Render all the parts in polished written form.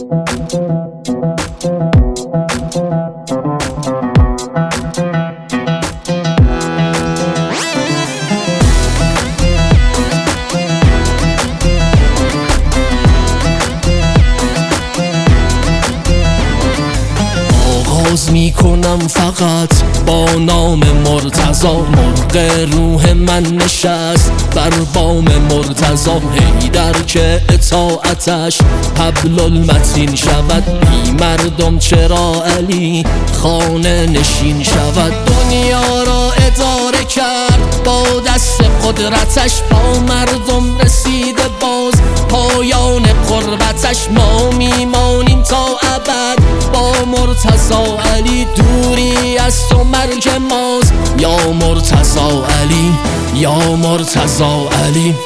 آغاز میکنم فقط با نام مرتضی. مرغ روح من نشست بر بام مرتضی. حیدر که اطاعتش حبل المتین شود، بی مردم چرا علی خانه نشین شود. دنیا را اداره کرد با دست قدرتش، با مردم رسیده باز پایان قربتش. ما میمانیم تا ابد با مرتضی علی، دوری از تو مرگ ماست یا مرتضی علی، یا مرتضی علی.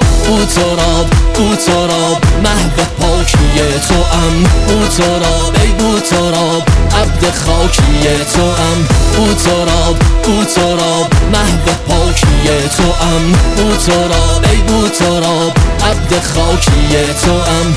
بوتراب محو پاکی تو ام، بوتراب ای بوتراب عبد خاکی تو ام. بوتراب محو پاکی تو ام، بوتراب ای بوتراب عبد خاکی تو ام.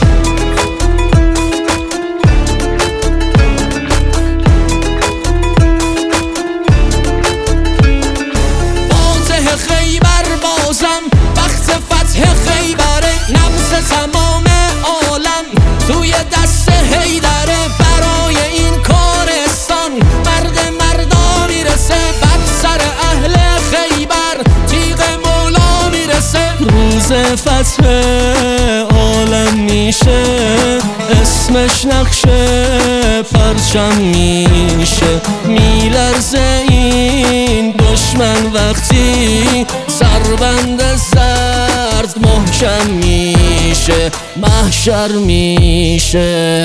تمام عالم توی دست حیدره، برای این کارستان مرد مردا میرسه. بر سر اهل خیبر تیغ مولا میرسه. روز فتح عالم میشه، اسمش نقش پرچم میشه. میلرزه این دشمن وقتی سربند زرد محکم میشه، محشر میشه.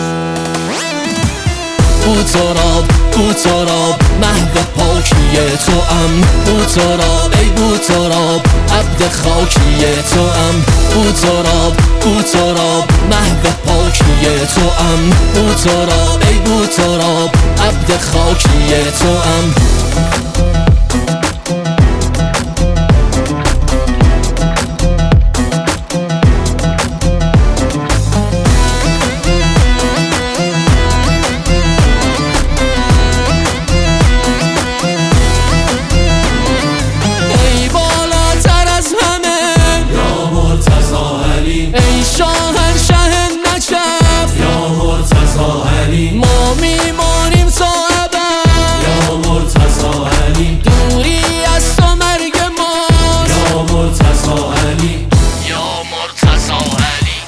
بوتراب محو پاکی تو ام، بوتراب ای بوتراب عبد خاکی تو ام. بوتراب محو پاکی تو ام، بوتراب ای بوتراب عبد خاکی تو ام. ما میمانیم تا ابد یا مرتضی علی، دوری از تو مرگ ماست یا مرتضی علی، یا مرتضی علی.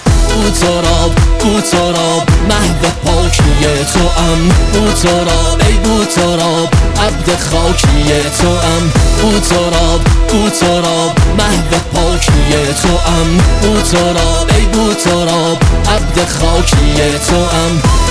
بوتراب محو پاکی تو ام، بوتراب ای بوتراب عبد خاکی تو ام. بوتراب محو پاکی تو ام، بوتراب ای بوتراب عبد خاکی تو ام.